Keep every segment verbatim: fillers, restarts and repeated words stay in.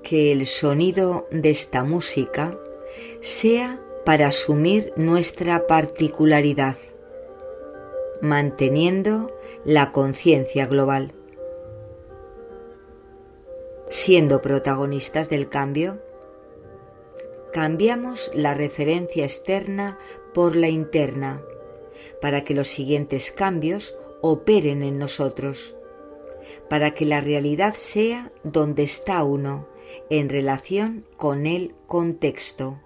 Que el sonido de esta música sea para asumir nuestra particularidad, manteniendo la conciencia global. Siendo protagonistas del cambio, cambiamos la referencia externa por la interna, para que los siguientes cambios operen en nosotros, para que la realidad sea donde está uno, en relación con el contexto.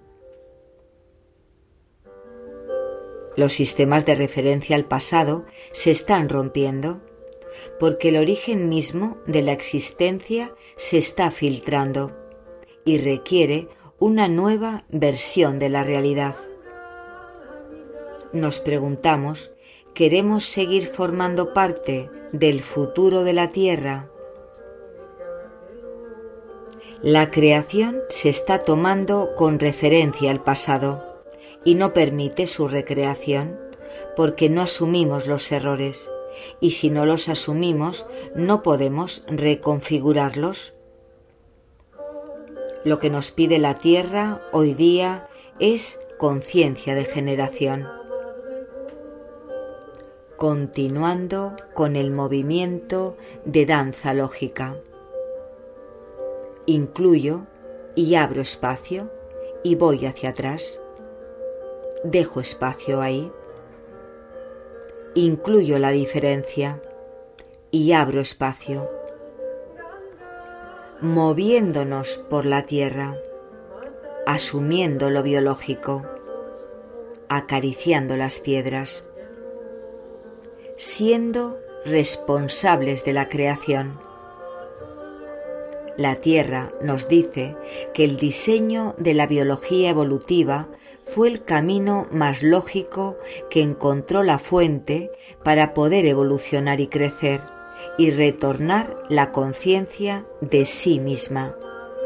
Los sistemas de referencia al pasado se están rompiendo, porque el origen mismo de la existencia se está filtrando y requiere una nueva versión de la realidad. Nos preguntamos, ¿queremos seguir formando parte del futuro de la Tierra? La creación se está tomando con referencia al pasado y no permite su recreación porque no asumimos los errores, y si no los asumimos no podemos reconfigurarlos. Lo que nos pide la Tierra hoy día es conciencia de generación. Continuando con el movimiento de danza lógica. Incluyo y abro espacio y voy hacia atrás. Dejo espacio ahí. Incluyo la diferencia y abro espacio. Moviéndonos por la tierra, asumiendo lo biológico, acariciando las piedras, siendo responsables de la creación. La Tierra nos dice que el diseño de la biología evolutiva fue el camino más lógico que encontró la fuente para poder evolucionar y crecer y retornar la conciencia de sí misma,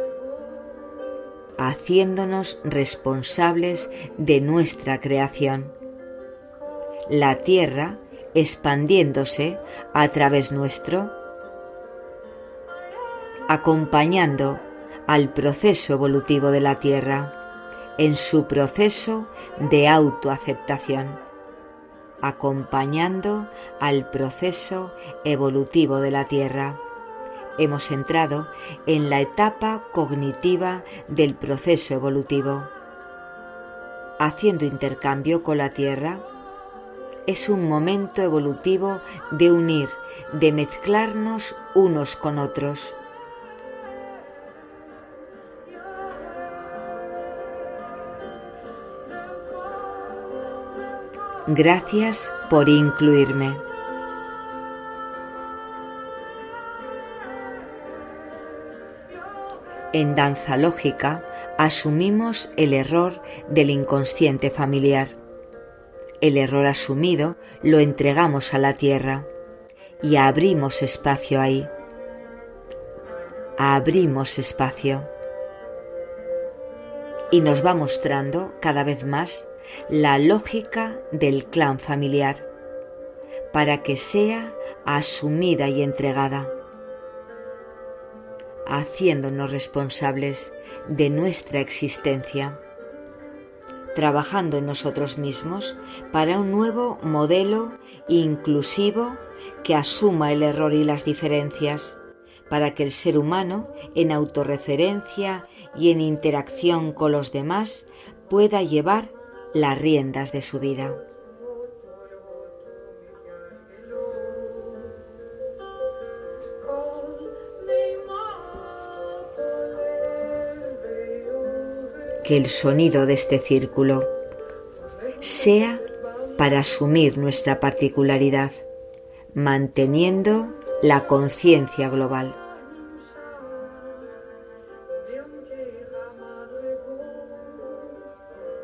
haciéndonos responsables de nuestra creación. La Tierra expandiéndose a través nuestro, acompañando al proceso evolutivo de la Tierra en su proceso de autoaceptación, acompañando al proceso evolutivo de la Tierra. Hemos entrado en la etapa cognitiva del proceso evolutivo. Haciendo intercambio con la Tierra, es un momento evolutivo de unir, de mezclarnos unos con otros. Gracias por incluirme. En danza lógica asumimos el error del inconsciente familiar. El error asumido lo entregamos a la Tierra y abrimos espacio ahí. Abrimos espacio. Y nos va mostrando cada vez más la lógica del clan familiar para que sea asumida y entregada, haciéndonos responsables de nuestra existencia, trabajando en nosotros mismos para un nuevo modelo inclusivo que asuma el error y las diferencias, para que el ser humano, en autorreferencia y en interacción con los demás, pueda llevar las riendas de su vida. Que el sonido de este círculo sea para asumir nuestra particularidad, manteniendo la conciencia global.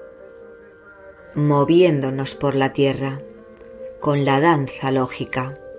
Moviéndonos por la tierra con la danza lógica.